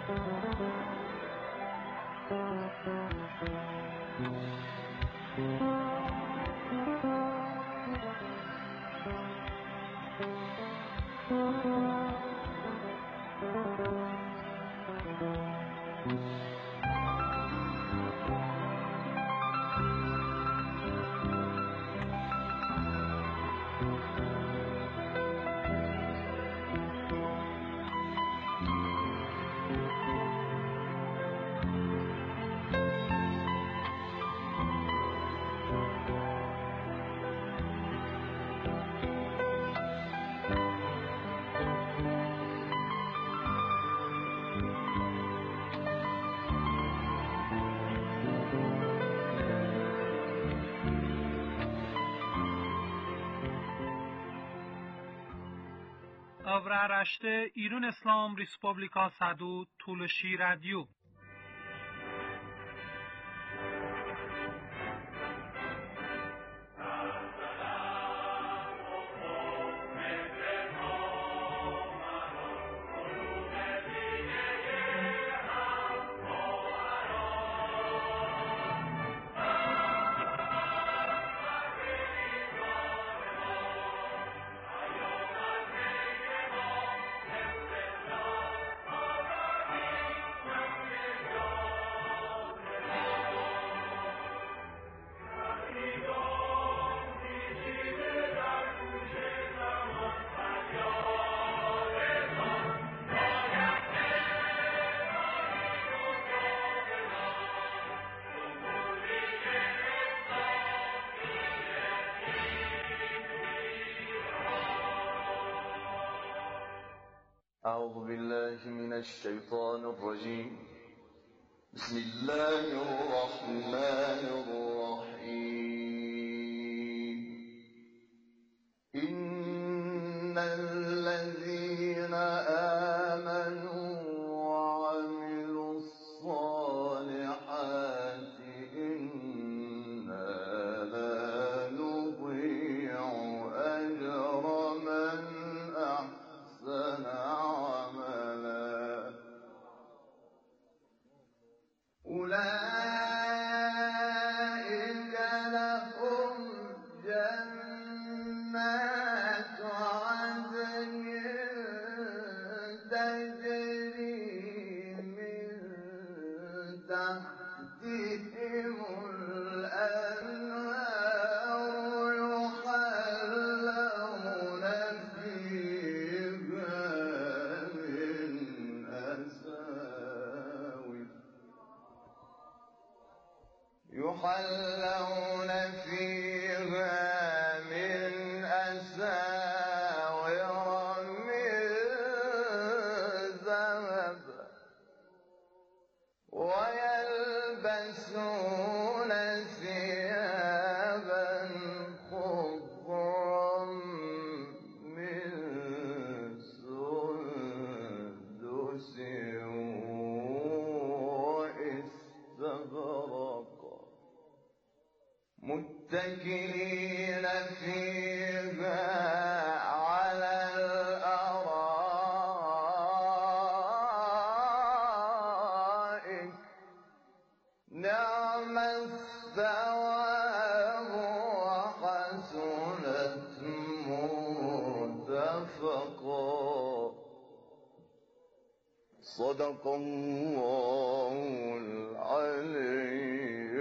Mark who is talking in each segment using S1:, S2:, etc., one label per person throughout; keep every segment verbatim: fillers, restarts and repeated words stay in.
S1: Avraaraşte İran İslam Respublika Sadu Tuluşi Radyo.
S2: أعوذ بالله من الشيطان الرجيم. بسم الله الرحمن الرحيم. إن الذين آمنوا وعملوا الصالحات إنا لا نضيع أجر من أحسن عملا. أولئك لهم جنات عدن تجري من تحتهم الأنهار يحلون فيها من أساور يحلون فيها من أساور من ذهب ويلبسون ثيابا خضرا من سندس واستبرق متكئين فيها على الأرائك نعم الثواب وحسنت مرتفقا. صدق الله العلي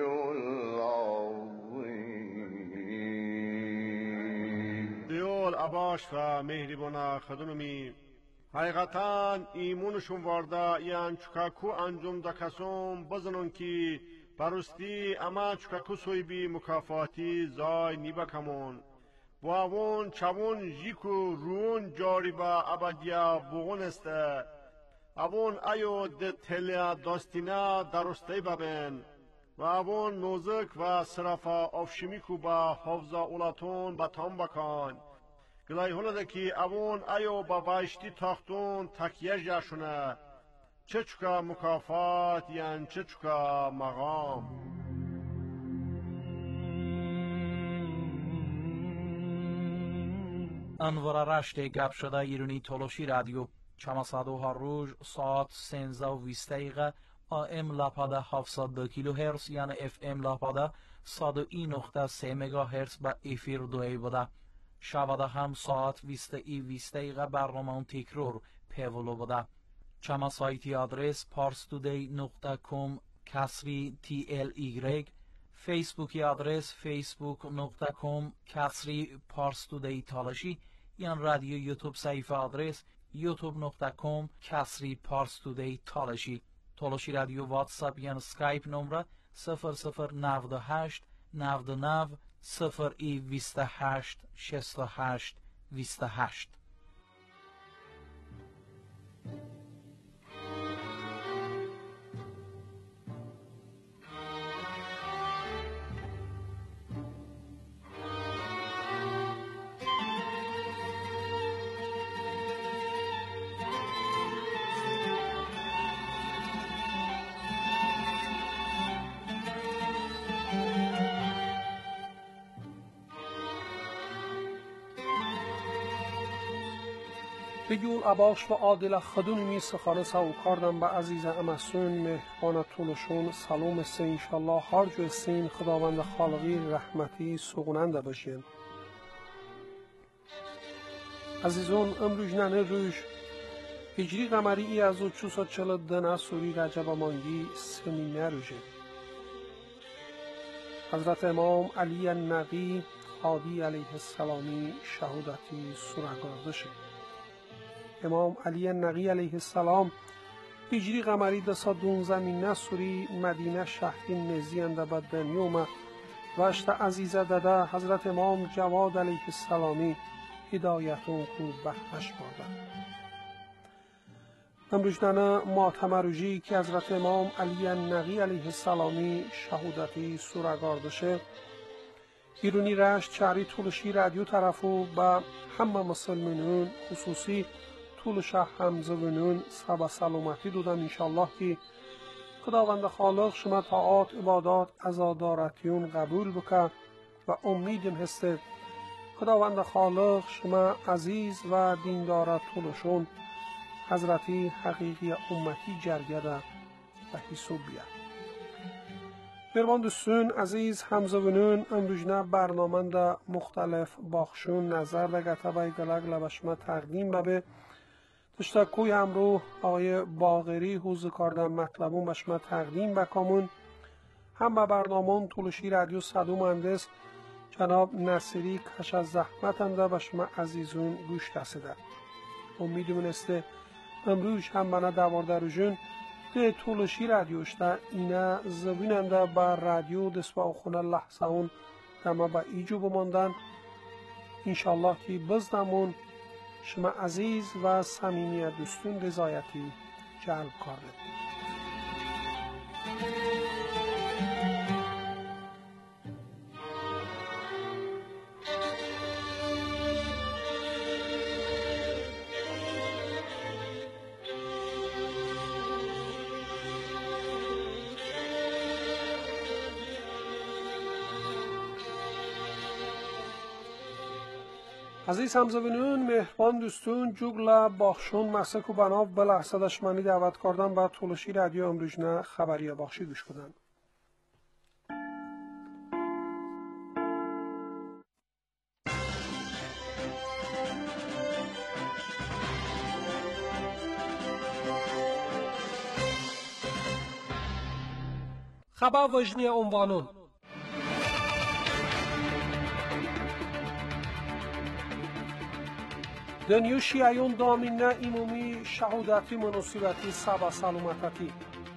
S2: العظيم.
S3: دیول عباش و مهربانا خدونمی حقیقتاً ایمونشون وارده یان چکاکو انجام دکسون بزنون که برستی اما چکاکو سوی بی مکافاتی زای نیبا کمون باون چوون جیکو رون جاری با ابدیا بغون استه اوون ایو ده تلیا داستینا درسته ببین و اوون موزک و صرفا افشمیکو با حفظا اولاتون بطان بکن گلای هلده که اوون ایو با وایشتی تاختون تکیه جاشونه چه چکا مکافات یان چه چکا مقام.
S4: انوار رشت گپ شده ایرانی تولوشی رادیو چما صدو هر روز ساعت سنزده و بیست دقیقه آم لاپاده هفتصد و دو کیلو هرتز یعنی اف ام لاپاده صد و یک نقطه سه مگا هرتز به افیر دوی بوده. شباده هم ساعت بیست ای بیست دقیقه برنامه تکرار پیولو بوده. چما سایتی آدرس parstoday نقطه com کسری تی ال ایگرگ، فیسبوکی آدرس facebook نقطه com کسری parstoday تالشی، یان رادیو یوتیوب صفحه آدرس یوتیوب نقطه com کسری parstoday تالشی. تالشی رادیو واتساپ یان سکایپ نمره صفر صفر نود و هشت نود و نه صفر ای بیست و هشت شصت و هشت بیست و هشت.
S5: بگول عباش و عادل خدون می سخانه سو کردم به عزیز امسون مهربان طولشون سلام است انشالله هر جو سین خداوند خالقی رحمتی سوگننده باشین. عزیزون امروز ننه روش هجری قمری ای از و چوسا چل دنه سوری رجب مانگی سنینه روشه. حضرت امام علی النقی هادی علیه السلامی شهودتی سورگارده شد. امام علی النقی علیه السلام هجری قمری دسا دون زمین سوری مدینه شهری نزی انده به دنیا اومد و اشت عزیزه داده حضرت امام جواد علیه السلامی هدایتون خوب بحش بارده. امروزدانه ماتم روژی که حضرت امام علی النقی علیه السلامی شهودتی سورگارده شد ایرونی رشت چهری طولشی رادیو طرفو به همه مسلمانون خصوصی طول شهر همزونون سبا سلامتی دودم انشالله که خداوند خالق شما طاعات عبادات عزادارتیون قبول بکن و امیدم هسته خداوند خالق شما عزیز و دیندار طولشون حضرتی حقیقی امتی جرگده و حساب بیاد. مهربان دوستون عزیز همزونون امروزنه برنامه دا مختلف باخشون نظر و گتبای گلگ لبشما تقدیم ببه تشتکوی همرو آقای باغری حوز کاردن مطلبون بشما تقدیم بکامون هم به برنامه طولشی رادیو صدو مهندس جناب نصیری کش از زحمت انده بشما عزیزون گوش رسیده. امیدمون استه امروز هم بنا دوارده روژون ده طولشی رادیوشتا اینه زبیننده با رادیو دسپا خونه لحظه اون دمه با ایجو بماندن انشالله که بزدمون شما عزیز و صمیمی دوستون رضایتی جلب کرده. عزیز همزبینون مهربان دوستون جوگلا باخشون مسک و بناو بلحظه دشمنی دعوت کردن با طولشی رادیو امروزنه خبری باخشی گوش کدن. خبر وجنی عنوانون دنیو شیعیون دامینه ایمومی شهودتی مناسبتی سبا سلامتی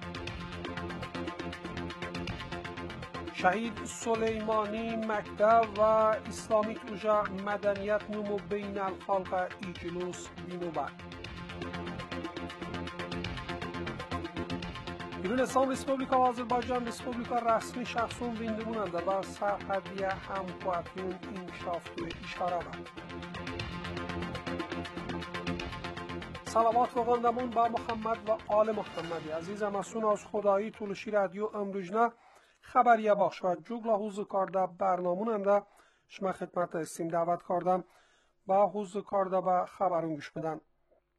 S5: شهید سلیمانی مکتب و اسلامی توجه مدنیت نمو بین الخلق ایجلوس بینوبر ایران اسلام ریسپوبلیکا و آذربایجان ریسپوبلیکا رسمی شخصون ویندموننده و سرحدی همکواتیون انشافتو اشاره بند. سلامات و غندمون با محمد و آل محمدی عزیز مسون از خدایی طولشی رادیو امروزنه خبریه باخش و جوگلا حوز کارده برناموننده شما خدمت استیم دعوت کردم با حوز کارده با خبرون گوش بدن.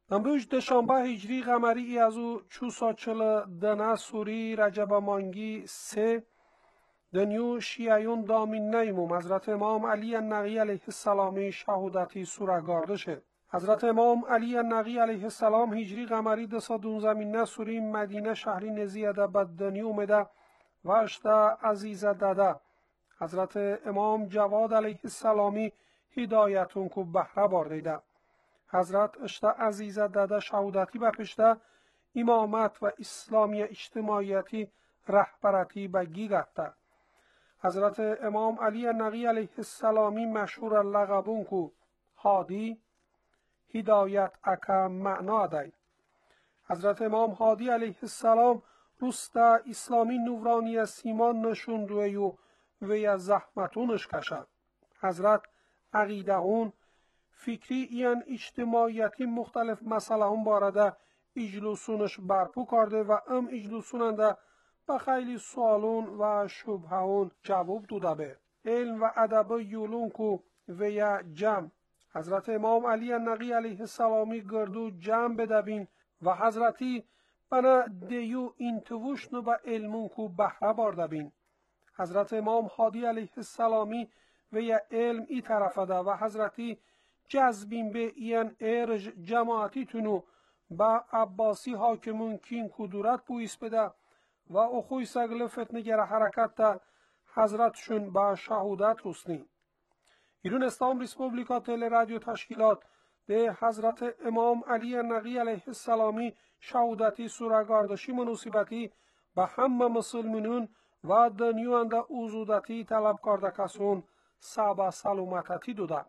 S5: امروز دوشنبه هجری قمری ای از او چوسا چل دنه سوری رجب مانگی سه دنیو شیعیون دامین نیموم حضرت امام علی النقی علیه السلامی شهودتی سورگاردشه. حضرت امام علی النقی علیه السلام هجری قمری دسا دونزمین سوری مدینه شهری نزیده بد دنیو اومده و اشته عزیزه داده. حضرت امام جواد علیه السلامی هدایتون کو بهره باردیده. حضرت اشته عزیزه داده شهودتی بپشته امامت و اسلامی اجتماعیتی رهبرتی بگی گفته. حضرت امام علی النقی علیه السلامی مشهور لقبون کو هادی هدایت اکا معنا دی. حضرت امام هادی علیه السلام روستا اسلامی نورانی سیمان نشون روی و زحمتونش کشد. حضرت عقیده اون فکری این اجتماعیتی مختلف مسئله هم بارده اجلوسونش برپو کرده و ام اجلوسوننده به خیلی سوالون و شبهون جواب داده به علم و ادب یولون کو و یا جمع حضرت امام علی النقی علیه السلامی گردو جمع بدبین و حضرتی بنا دیو انتوشنو با علمون کو بهره باردبین. حضرت امام هادی علیه السلامی و یا علم ای طرفه ده و حضرتی جذبین به این ارج جماعتی تونو با عباسی حاکمون کین کدورت بویس بده و اخوی سگل فتنگر حرکت ده حضرتشون با شهودت رسنی. ایرون اسلام ریسپوبلیکا تل رادیو تشکیلات به حضرت امام علی النقی علیه السلامی شهودتی سورگاردشی منوسیبتی به همه مسلمانون و دنیوند اوزودتی طلب کرده کسون سبا سلامتی دوده.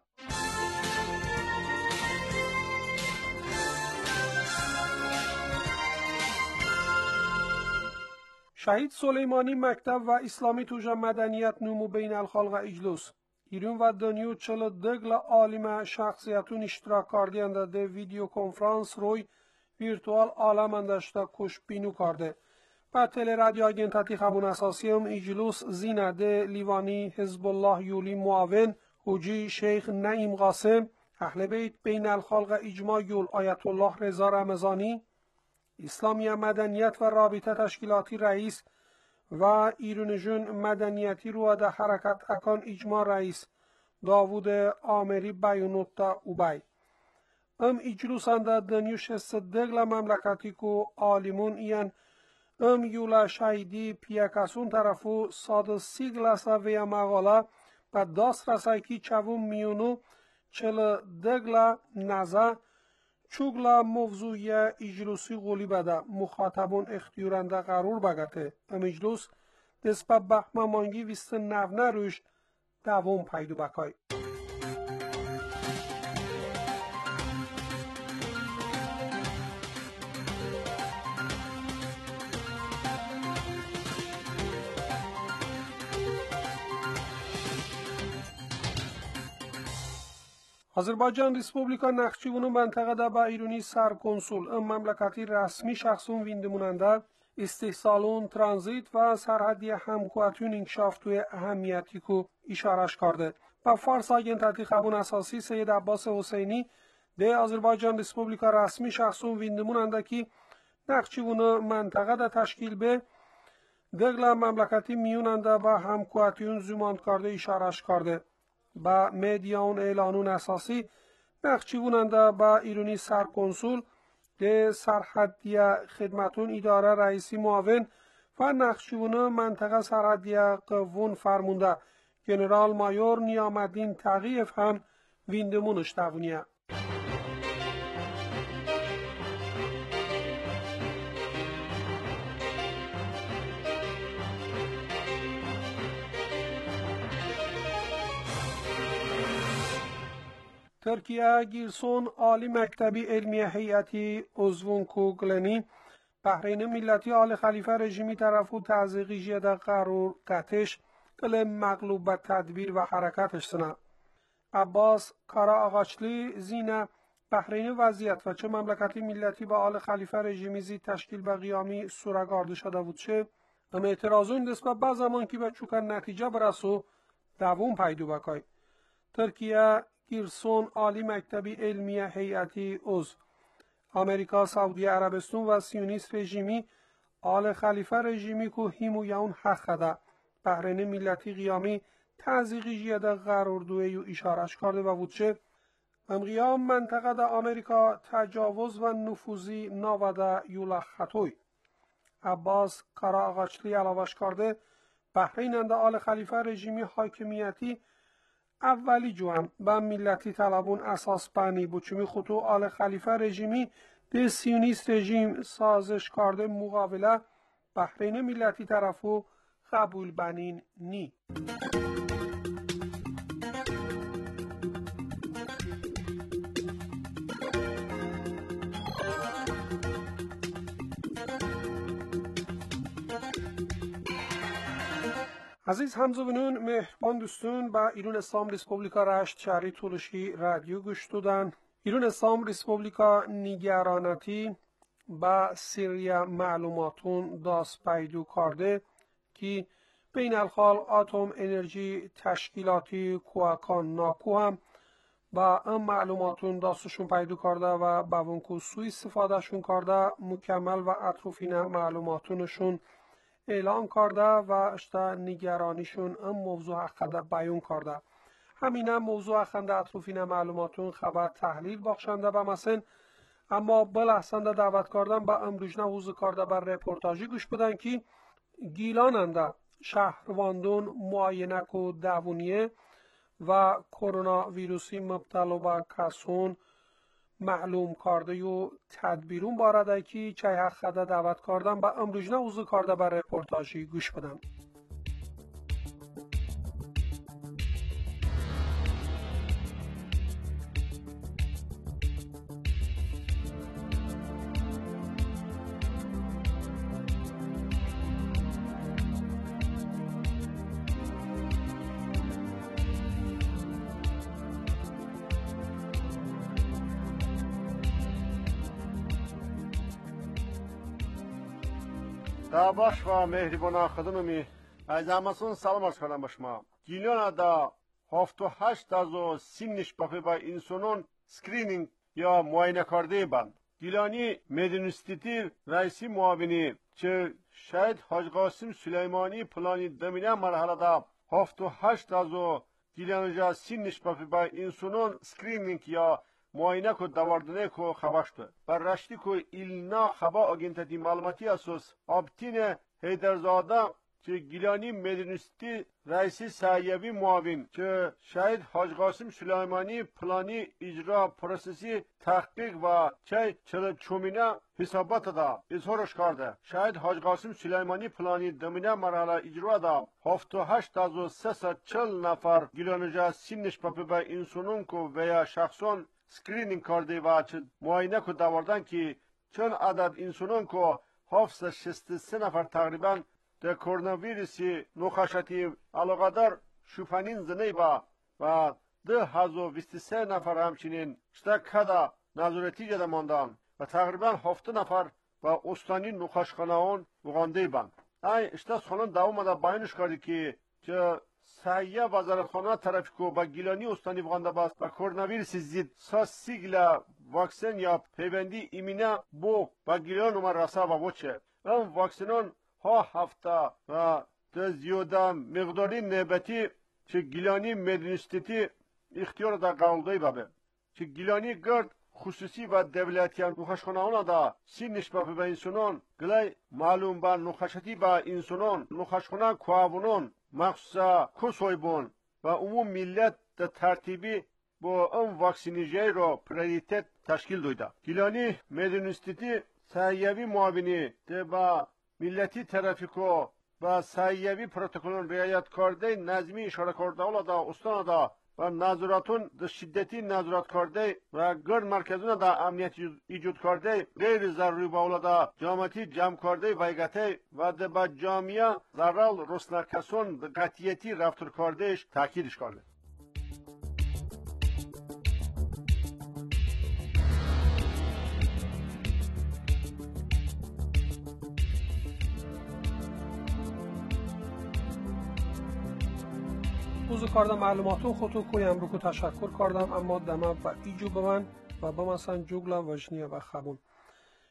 S5: شهید سلیمانی مکتب و اسلامی توجه مدنیت نمو بین الخلق اجلوس ایرون و دنیو چل دگل عالم شخصیتون اشتراک کردند ده ویدیو کنفرانس روی ویرتوال عالم انداشته کش بینو کرده. و تل رادیو آگنتاتی خبون اساسی هم اجلوس زینه ده لیوانی حزب الله یولی معاون حجی شیخ نعیم قاسم اهل بیت بین الخلق اجماع یول آیت الله رضا رمضانی اسلامی مدنیت و رابطه تشکیلاتی رئیس و ایرون جون مدنیتی رو ده حرکت اکان اجماع رئیس داوود آمری بیانوتا اوبای ام اجلوسنده دنیوش صدقل مملکتی کو آلیمون این ام یولا شایدی پیاکاسون طرفو ساد سیگلاسا ویا مقاله و داست رسای کی چوون میونو چل دگلا نزا چوگلا موضوعی اجلوسی غولی بده مخاطبون اختیارنده قرار بگته. ام اجلوس دست به بحمه مانگی ویست نونه روش دوام پیدو بکای. آذربایجان ریسپوبلیکا نخچیون منطقه ده با ایرونی سرکنسول ام مملکتی رسمی شخصون ویندموننده استحصالون ترانزیت و سرحدی همکواتون انکشاف توی اهمیتی که اشارش کرده. با فارس آگنتاتی خبون اساسی سید عباس حسینی ده آذربایجان ریسپوبلیکا رسمی شخصون ویندموننده که نخچیون منطقه ده تشکیل به دگل مملکتی میوننده با همکواتون زمان کرده اشارش کرده. با میدیان اعلانون اساسی نخچیوننده با ایرونی سرکنسول ده سرحدی خدمتون اداره رئیسی معاون و نخچیون منطقه سرحدی قوون فرمونده جنرال مایور نیامدین تقیف هم ویندمونش دوونیه. ترکیه گیرسون عالی مکتبی علمی هیئتی عضوون کوگلنی بحرین ملتی آل خلیفه رژیمی طرفو تعزیقی جده قرار قتش کل مغلوب به تدبیر و حرکتش سنه. عباس کارا آقاچلی زینه بحرین وضعیت و چه مملکتی ملتی با آل خلیفه رژیمی زی تشکیل به قیامی سورگارده شده بود چه ام اعتراضون دست به بعض زمان که به چوکن نتیجه برسو دوون پیدو بکای. ترکیه گیرسون عالی مکتبی علمی هیئتی عضو آمریکا، سعودی عربستان و سیونیست رژیمی آل خلیفه رژیمی که هیمویون حق ده بحرین ملتی قیامی تعزیقی جیده قراردوی و اشارش کرده و وچه امقیام منطقه ده آمریکا تجاوز و نفوذی ناوده یولا خطوی. عباس کارا آغاچلی علاوش کرده بحرین انده آل خلیفه رژیمی حاکمیتی اولی جوان به ملتی طلبون اساس بانی بچمی خطو آل خلیفه رژیمی ده سیونیست رژیم سازش کرده مقابله بحرین ملتی طرفو قبول بنین نی. عزیز همزبانان مهربان دوستان با ایران اسلام ریسپوبلیکا رشت شهری تولشی رادیو گوش دادن. ایران اسلام ریسپوبلیکا نگرانتی با سری معلوماتون داست پیدا کرده که بین الحال اتم انرژی تشکیلاتی کوکان ناکو هم با این معلوماتون داستشون پیدا کرده و با اونکو سوی استفاده شون کرده مکمل و اطرافین معلوماتونشون اعلان کرده و اشتا نگرانیشون این موضوع حقیقت بیان کرده. همین موضوع حقیقت اطرافین معلوماتون خبر تحلیل بخشنده به مثلا اما بلحسنده دعوت کردن با امروجنه حوض کرده بر رپورتاجی گوش بدن که گیلاننده شهرواندون معاینه کو دوونیه و کرونا ویروسی مبتلا به کسون معلوم کرده و تدبیرون بارده که چه حقیقت دعوت کردن با امروجنه حوض کرده بر رپورتاجی گوش بدن.
S3: باش و مهربان خدممی از همسون سلام عرض کنم به شما. گیلان دا هفت و هشت از و سینش بافه با انسانون سکرینینگ یا معاینه کرده بند. گیلانی مدنستیتی رئیسی معاونی چه شاید حاج قاسم سلیمانی پلانی دمینه مرحله دا هفت و هشت از و گیلان جا سینش بافه با انسانون سکرینینگ یا معاینه کو دواردنه کو خباشته بر رشتی کو ایلنا خبا آگنتتی معلوماتی اساس آبتین هیدرزاده که گیلانی مدنستی رئیسی سعیوی معاون که شاید حاج قاسم سلیمانی پلانی اجرا پروسسی تحقیق و چه چل چومینه حسابات دا اظهارش کرده. شاید حاج قاسم سلیمانی پلانی دمینه مرحله اجرا دا هفت و هشت از و سه چل نفر گیلانجا سینش پاپی با انسانون کو ویا شخصون سکرینینگ کرده و معاینه کو داوردن که چند عدد انسانان کو هفتصد و شصت و سه نفر تقریبا در کرونا ویروسی نخاشتی علاقه دار شوفنین زنی با و ده هزار و بیست و سه نفر همچنین شتا کدا نظارتی جده ماندن و تقریبا هفت نفر و استانی نخاشخانه اون وغانده بند. ای اشتا سخنان دوام دا بیانش کرده که چه سایه وزارتخانه طرفی که با گیلانی استانی وغانده باست و کرونا ویروس زید ساس سیگل واکسن یا پیوندی ایمینه بو با گیلان نمار رسا و وچه اون واکسنان ها هفته و ده زیاده مقداری نبتی چه گیلانی مدنستیتی اختیار دا قولده بابه چه گیلانی گرد خصوصی و دولتی نخشخانه اونا دا سی نشبه به انسانان گلی معلوم با نخشتی با انسانان نخشخانه کوابونان مخصوصا کسویبون و عموم ملت دا ترتیبی با اون واکسینیجی رو پریتت تشکیل دویده. گیلانی مدنستیتی سعیوی معاونی ده با ملتی ترافیکو و سعیوی پروتکلون رعایت کرده نظمی اشاره کرده اولا دا استان دا و نظارتون ده شدتی نظارت کرده و گرد مرکزون دا امنیت ایجود کرده غیر ضروری با اولا دا جامعتی جمع کرده ویگته و ده با جامعه ضرال رسنکسون ده قطیتی رفتار کردهش تاکیدش کرده.
S5: روز کردم معلوماتو خودتو کویم رو که تشکر کردم اما دمه و ایجو به من و به مثلا جوگلا وجنیه و خبون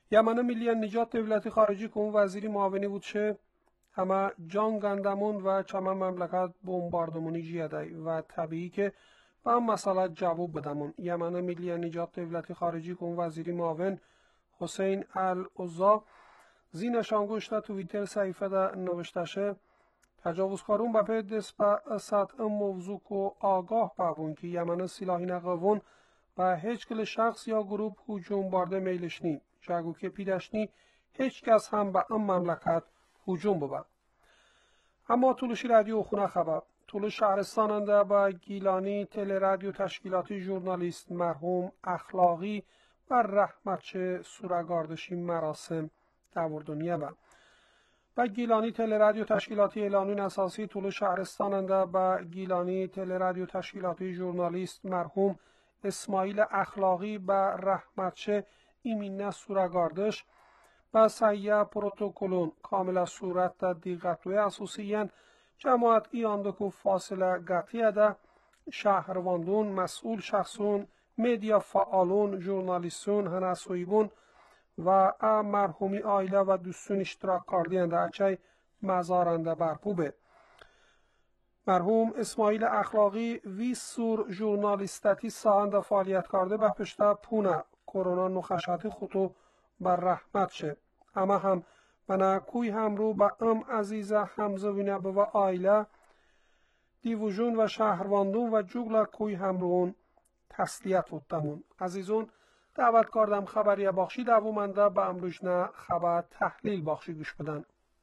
S5: یمن ملی نجات دولتی خارجی که اون وزیری معاونی بود شه اما جان گندمون و چما مملکت بمباردمونی جیدای و طبیعی که با هم مسئله جواب بدمون. یمن ملی نجات دولتی خارجی که اون وزیری معاون حسین العزا زینشان گوشته تویتر صحیفه ده نوشته شه تجاوزکارون به پی دست به سطح موضوع که آگاه بابون که یمن سلاحی نقوون و هیچ کل شخص یا گروه هجوم بارده میلش نی جاگو که پیدشنی هیچ کس هم به ام مملکت هجوم ببا. اما طولشی رادیو خونه خبر طول شهرستاننده با گیلانی تل رادیو تشکیلاتی ژورنالیست مرحوم اخلاقی و رحمتچه سورگاردشی مراسم دوردونیه با و گیلانی تل رادیو تشکیلاتی اعلانون اساسی طول شهرستاننده با گیلانی تل رادیو تشکیلاتی ژورنالیست مرحوم اسماعیل اخلاقی و رحمتچه ایمینه سورگاردش با سیه پروتوکولون کامل صورت تا دیگتوی اساسیین جماعت ایاندکو فاصله گتیه ده شهرواندون مسئول شخصون میدیا فعالون ژورنالیستون هنسویبون و مرحومی آیله و دوستون اشتراک کردینده اچه مزارنده برپوبه. مرحوم اسماعیل اخلاقی وی سور ژورنالیستتی ساهنده فعالیت کرده به پشته پونه کرونا نخشاتی خودو بر رحمت شه. اما هم بنا کوی هم رو با ام عزیزه همزوینه به و آیله دیوژون و شهرواندون و جوگل کوی هم رون تسلیت بودتمون. عزیزون دعوت کردم خبری بخشی دوومنده به امروزنه خبر تحلیل بخشی گوش بدن.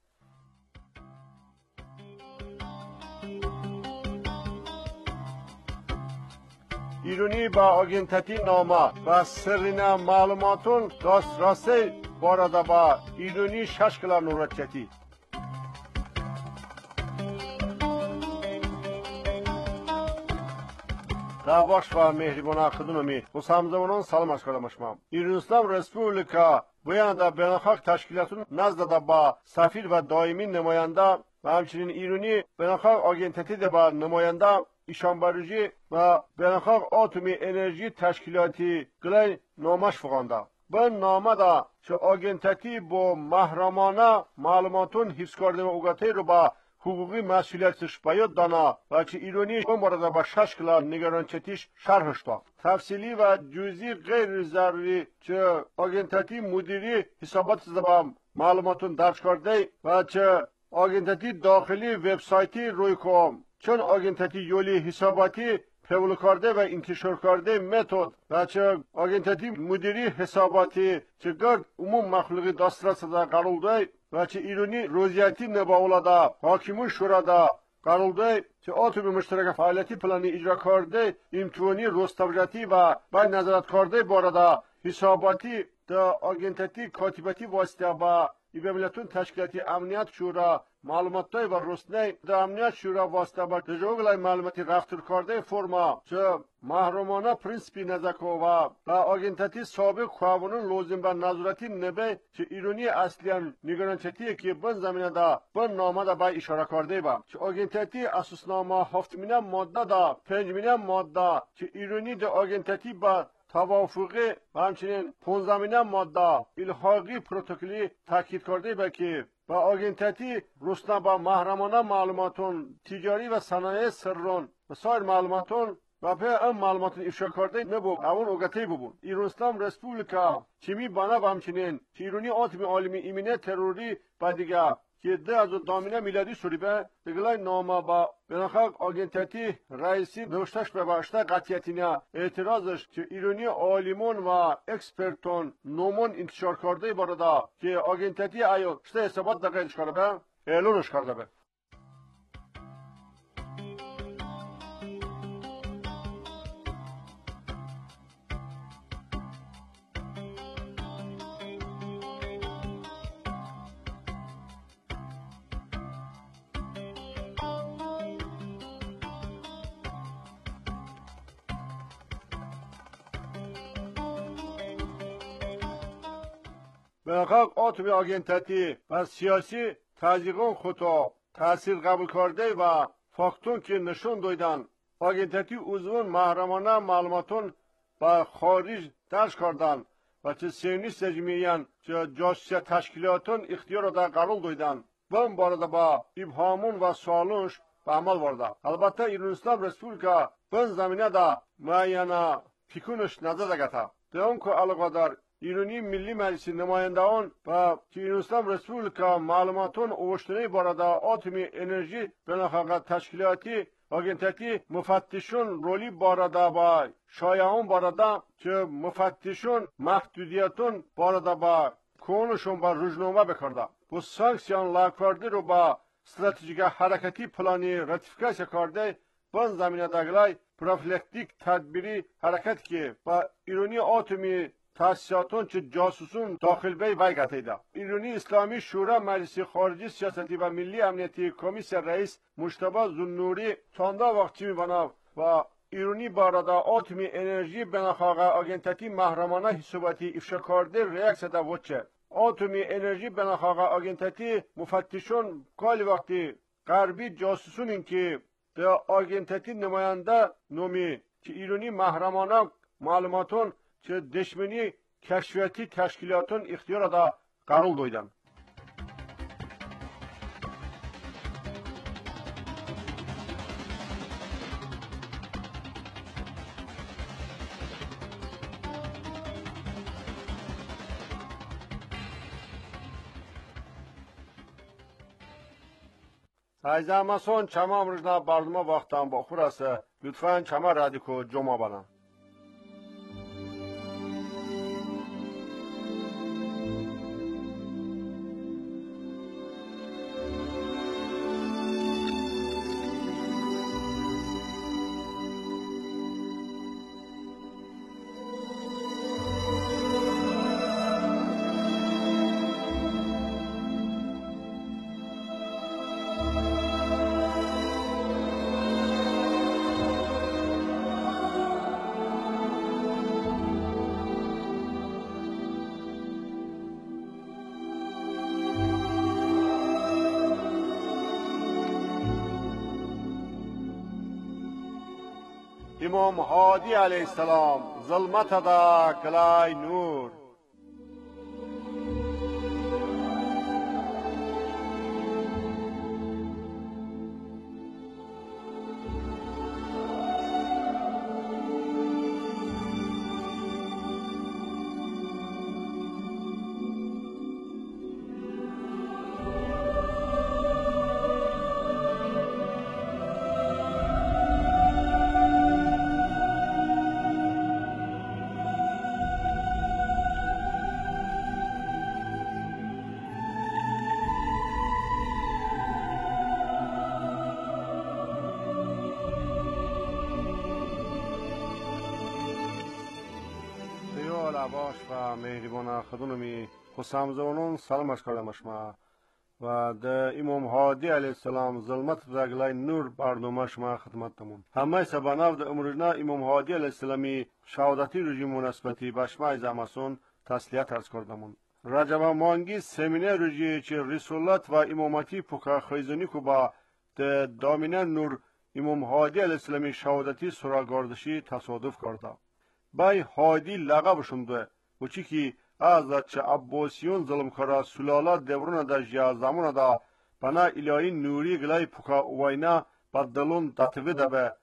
S3: ایرونی با آگنتتی نامه و سرین معلوماتون دست راسته بارده با ایرونی شش کلا نورچتی. Davvaş ve mehribana kıdınımı, bu samzamanın salmaş kalamışmam. İrünistan Respublika bu yanında Beynelhalk Teşkilatı'nın nazdada ba safir ve daimi nemayanda ve همچنین ایرانی Beynelhalk Agenteti de ba nemayanda işanbarıcı ve Beynelhalk Atomi Enerji Teşkilatı gılay namaş fıganda. Bu namada şu agenteti bu mahramana malumatın hifz kardı ve ugatayı رو با حقوقی مسئولیتش باید دانا و چه ایرانی اون مورد با شش کلا نگرانچتیش شرحش دا. تفصیلی و جزئی غیر ضروری چه آگنتتی مدیری حسابات زبان معلوماتون درج کرده و چه آگنتتی داخلی وبسایتی روی کام چون آگنتتی یولی حساباتی پول کرده و انتشار کرده متد و چه آگنتتی مدیری حساباتی چه گرد عموم مخلوقی دسترس دا قرار ده و چه ایرانی روزیتی نباولده حاکمون شورده قرولده چه آتومی مشترک فعالیتی پلانی اجرا کرده امتوانی رستوجاتی و باید نظارت کرده بارده حساباتی دا آگنتتی کاتباتی واسطه با ایبملتون تشکیلاتی امنیت شورا معلوماتای و رسنه دا امنیت شورا واسطه با دجوگلای معلوماتی رفتر کرده فرما چه محرمانه پرنسپی نزکو و دا آگنتتی سابق قوانون لازم به نظارتی نبه چه ایرانی اصلیان نگرانچتیه که بن زمینه دا بن نامه دا با اشاره کرده با چه آگنتتی اساسنامه هفتمینه ماده دا پنجمینه ماده چه ایرانی دا آگنتتی با توافقی و همچنین پونزدهمین ماده الحاقی پروتکلی تاکید کرده با که با آگنتتی رسنا با محرمانه معلوماتون تجاری و صنایع سرون و سایر معلوماتون و به این معلوماتون افشا کرده نبود اون اوگتی ببون. ایران رسپوبلیکا چمی بنا و همچنین ایرانی آتمی عالمی ایمنه تروری با دیگه که ده از دامینه میلادی سوریبه دیگلای نامه با بینالخلق آگنتتی رئیسی نوشتش به باشته قطعیتینه اعتراضش که ایرانی عالمون و اکسپرتون نومون انتشار کرده بارده که آگنتتی ایو شته حسابات دقیقش کرده به اعلانش کرده به. بنابراین آتومی آگنتتی و سیاسی تازیقون خودتا تاثیر قبول کرده و فاکتون که نشون دادن آگنتتی عضوون محرمانه معلوماتون با خارج درج کردن و چه سیونیست رژیمیان چه جاسوسی تشکیلاتون اختیار دا قرار دویدن و این بارده با ابهامون و سوالونش به عمل ورده. البته ایران اسلام رسپولیکا بین زمینه دا معینه پیکونش نظر دگته. دیون که علاقه در ایرانی ملی مجلس نمایندگان و ایران اسلام رسپولیکا معلوماتون اوشتنی بارده آتمی انرژی بناخواهد تشکیلاتی آگنتتی مفتشون رولی بارده با شایعون بارده که مفتشون محدودیتون بارده با کونشون با روزنامه بکرده. bu sanksiyon lavkardi رو با استراتژیک حرکتی پلانی راتیفیکاسیا کرده بان زمینه‌داگلای پروفیلکتیک تدبیری حرکت که با ایرانی آتمی تاسیساتون چه جاسوسون داخل بی وی گتیده. ایرانی اسلامی شورا مجلس خارجی سیاستی و ملی امنیتی کمیسیون رئیس مجتبی زنوری تاندا وقتی میبناو و ایرانی بارده آتمی انرژی بناخواهد آگنتتی محرمانه حساباتی افشا کرده ریاکس دا وچه. آتمی انرژی بناخواهد آگنتتی مفتشون کالی وقتی غربی جاسوسون این که در آگنتتی نماینده نومی که ایرانی محرمانه معلوماتون که دشمنی کشفیاتی تشکیلاتون اختیار دا قرار دویدن. Ayzamason çama amrıcına bardıma vaxtdan baxurası, lütfen çama radiko coma bana. İmam Hadi aleyhisselam zulmete da kılay nur. عباس و مهربان خدونمی خسامزونون سلامش کردمش ما و ده امام هادی علیه السلام ظلمت دگلای نور برنامهش ما خدمتمون همه سباناو ده امروزنا امام هادی علیه السلامی شهادتی رژیم مناسبتی بشمای زمسون تسلیت ارز کردمون رجب مانگی سمینه رژی چه رسولت و امامتی پوکا خیزونی کو با ده دامینه نور امام هادی علیه السلامی شهادتی سراغاردشی تصادف کرده بای هادی لقبشون ده و چی که از چه عباسیون ظلم کرا سلالات دورون دا جیا زمان دا بنا الهی نوری گلای پوکا اواینا بدلون دتوی دبه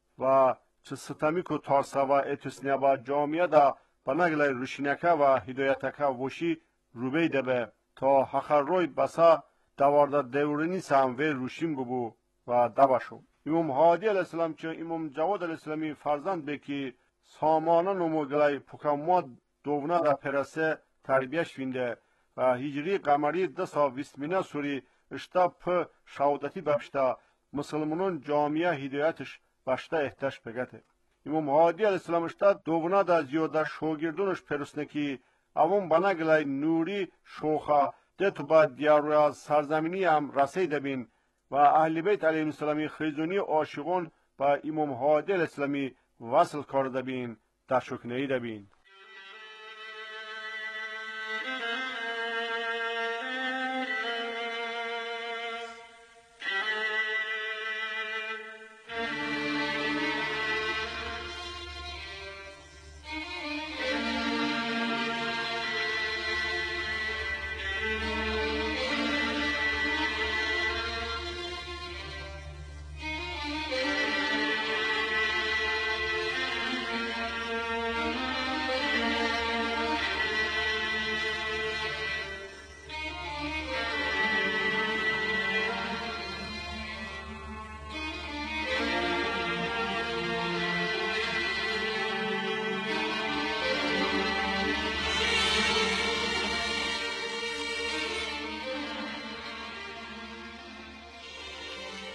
S3: و چه ستمی کو تارسا و اتسنیا با جامعه دا بنا گلای روشینکه و هدایتکه وشی روبی دبه تا حخر روی بسا دوارده دورینی ساموی روشیم ببو و دبشو امام هادی علیه السلام چه امام جواد علیه السلامی فرزند بکی سامانه نمو گلای پوکامات دوونه دا پرسه تربیهش وینده و هجری قمری دسا ویستمینه سوری اشتا په شهادتی ببشتا مسلمانون جامعه هدایتش بشتا احتش بگته امام هادی علیه السلام اشتا دوونه دا زیاده شوگردونش پرسنکی اوون بنا گلای نوری شوخه ده تو با دیار از سرزمینی هم رسیده بین و اهل بیت علیه السلامی خیزونی عاشقون با امام هادی علیه السلامی وصل کرده بین تشکر ده بین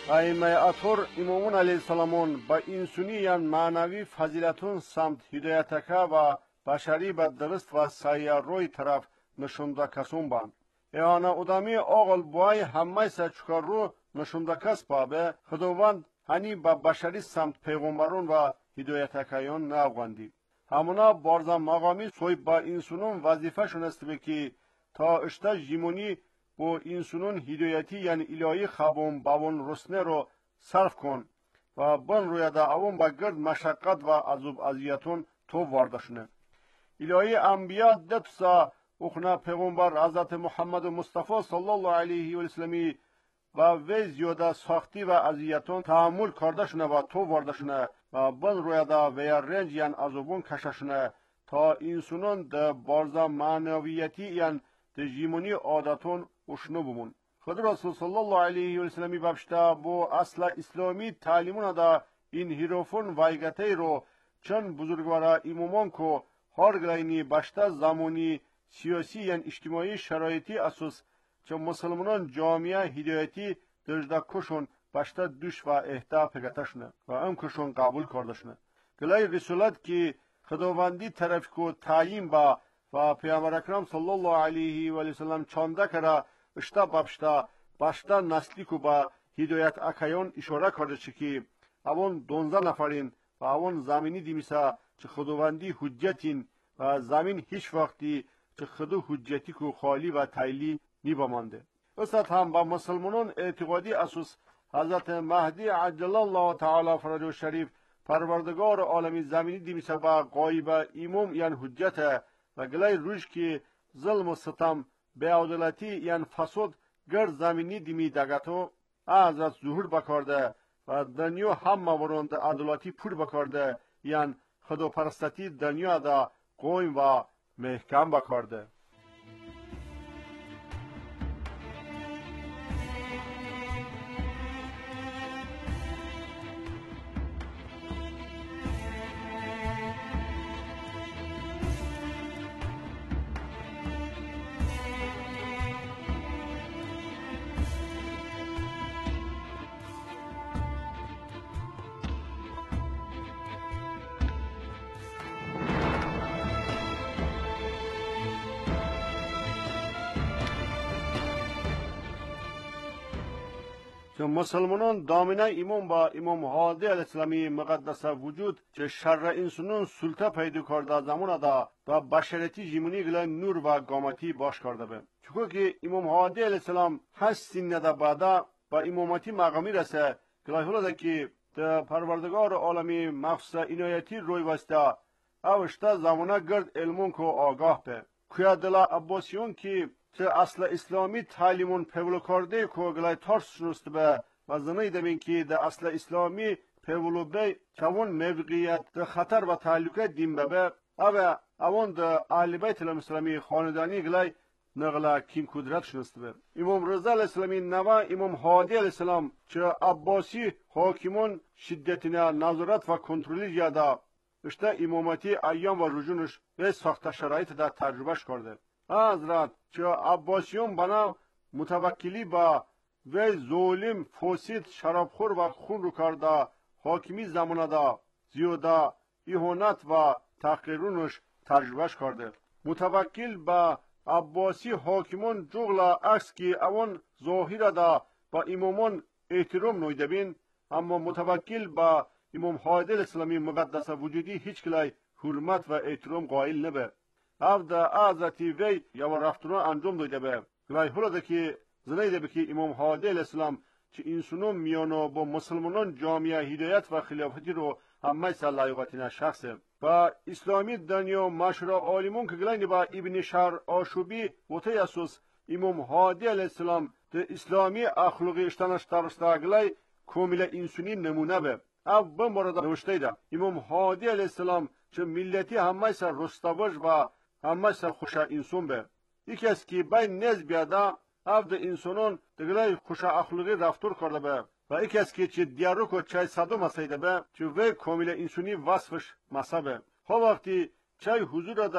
S3: ائمه اطهر امامان علیه السلامون با انسانی یعنی معنوی فضیلتون سمت هدایتکه و بشری به درست و صحیح روی طرف نشونده کسون بند. ایانا ادامی آقل بوای همه سه چکار رو نشونده کس بابه خداوند هنی به بشری سمت پیغمبرون و هدایتکیان نافغاندی. همونا بارزا مقامی سوی با انسانون وظیفه شنست به که تا اشتا جیمونی با انسانون هدایتی یعنی الهی خبون باون رسنه رو صرف کن و بن روی دا اون با گرد مشقت و عذاب اذیتون تو واردشونه. الهی انبیاء دتسا اخنا پیغمبر حضرت محمد مصطفی صلی الله علیه و سلمی و وی زیاده ساختی و اذیتون تحمل کردشونه و تو واردشونه و بن روی دا وی رنج یعنی عذابون کششونه تا انسانون ده بارزا معنویتی یعنی ده جیمونی عادتون اشنو بمون. خود رسول صلی الله علیه و سلمی بابشتا بو اصل اسلامی تعلیمون دا این هیروفون وایگته رو چند بزرگوارا امامان کو هر گلاینی باشتا زمانی سیاسی یعنی اجتماعی شرایطی اساس چه مسلمانان جامعه هدایتی درجه کشون باشتا دوش و اهدا پگتشنه و ام کشون قبول کردشنه. گلای رسولت که خداوندی طرف کو تعیین با و پیامبر اکرم صلی الله علیه و سلم چانده کرا اشتا بابشتا باشتا نسلی کو با هدایت اکایون اشاره کرده چه که اون دونزه نفرین و اون زمینی دیمیسا چه خداوندی حجتین و زمین هیچ وقتی چه خدو حجتی کو خالی و تایلی نیبامانده. استاد هم با مسلمانان اعتقادی اساس حضرت مهدی عجل الله تعالی فرجه شریف پروردگار عالمی زمینی دیمیسا با غایب امام یعنی حجت و گلای روش که ظلم و ستم بیعدالتی یعنی فساد گر زمینی دیمی دگتو حضرت ظهور بکرده و دنیا هم مورند عدالتی پور بکرده یعنی خدا پرستی دنیا دا قویم و محکم بکرده. که مسلمانان دامنه امام با امام هادی علیه السلامی مقدس وجود که شر انسانون سلطه پیدا کرده زمان دا و بشریتی جیمونی گله نور و قامتی باش کرده به. چون که امام هادی علیه السلام هشت سینه دا بعدا با امامتی مقامی رسه گله هلا که ده پروردگار عالمی مخصوص عنایتی روی وسته اوشته زمانه گرد علمون که آگاه به. کویا دلا عباسیون که چه اصل اسلامی تعلیمون پیولو کرده که گلای ترس شنست به و زنی دبین که ده اصل اسلامی پیولو به چون موقعیت ده خطر و تعلقه دیم به او اون ده اهل بیت الاسلامی خاندانی گلای نقلا کیم کدرت شنست به. امام رضا علیه السلامی نوا امام هادی علیه السلام چه عباسی حاکمون شدتنا نظارت و کنترلی یادا اشته امامتی ایام و رجونش به ساخت شرایط در تجربهش کرده. حضرت چه عباسیون بنا متوکلی با و ظالم فاسد شرابخور و خون رو کرده حاکمی زمانه دا زیاده اهانت و تحقیرونش تجربهش کرده. متوکل با عباسی حاکمون جغلا عکس که اون ظاهر دا با امامان احترام نویده بین اما متوکل با امام هادی اسلامی مقدس وجودی هیچ کلای حرمت و احترام قائل نبه. افدا حضرتی وی یا رفتنان انجام داده به گلای هلا که زنیده به که امام هادی الاسلام چه انسانون میانو با مسلمانان جامعه هدایت و خلافتی رو همه سلایقاتین شخصه و اسلامی دنیا مشرا عالمون که گلای با ابن شهر آشوبی و تیاسوس امام هادی الاسلام ده اسلامی اخلاقی اشتنش ترسته گلای کامل انسانی نمونه به او بمورد نوشته ده امام هادی الاسلام چه ملتی همه سر رستواج و همه سر خوش انسان به یکی از که بین نز بیاده افد انسانان دگلای خوش اخلاقی رفتار کرده به و یکی از که چه دیارو که چای صدو مسایده به چه وی کامل انسانی وصفش مسابه ها وقتی چای حضور دا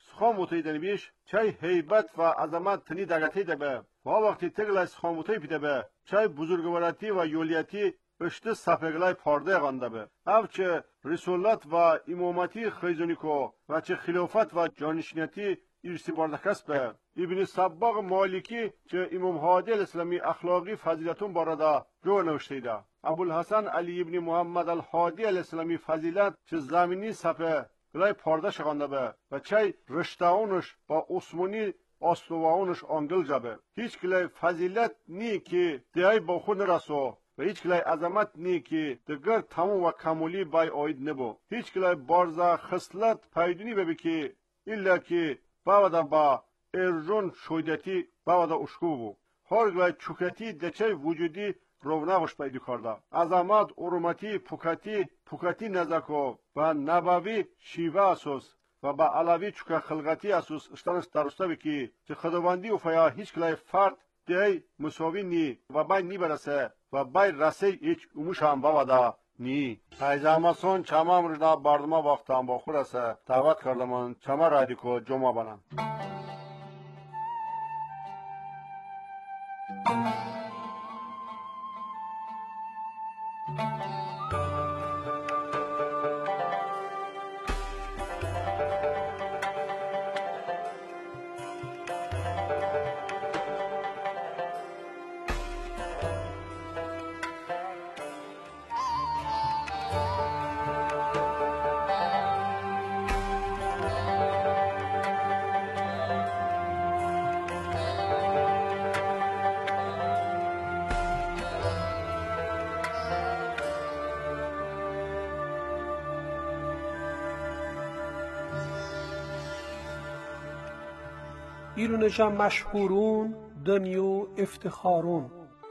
S3: سخاموتی دنبیش چای هیبت و عظمت تنی دگتی دبه و وقتی تگل سخاموتی پیده به چای بزرگوارتی و یولیتی اشته سفگلای پارده غانده به او چه رسولت و امامتی خیزونیکو و چه خلافت و جانشینیتی ارسی باردکس به ابن سباق مالکی چه امام هادی الاسلامی اخلاقی فضیلتون بارده جو نوشته ده ابوالحسن علی ابن محمد الهادی الاسلامی فضیلت چه زمینی صفه گلای پارده شغانده به و چه رشتاونش با عثمانی آسلوانش آنگل جبه هیچ گلای فضیلت نی که دیای با خود نرسو و هیچ کلای عظمت نی که دگر تمام و کمولی بای آید نبو هیچ کلای بارزا خصلت پیدونی ببی که ایلا که باودا با ارجون شویدتی باودا اشکو بو هر کلای چوکتی دچه وجودی رونقش پیدا کرده عظمت ارومتی پوکتی پوکتی نزاکو و نبوی شیوه اساس و با علاوه چوکا خلقتی اساس اشتانش درسته بکی که خداوندی و فیا هیچ کلای فرد دی مساوی نی و بای نی برسه و بای رسه ایچ اموش هم باودا نی ایزاماسون چمام رجنا باردما وقتان با خود رسه دعوت کردمان چما رادیکو جمعه بنام
S5: ایرونجا مشهورون دنیو افتخارون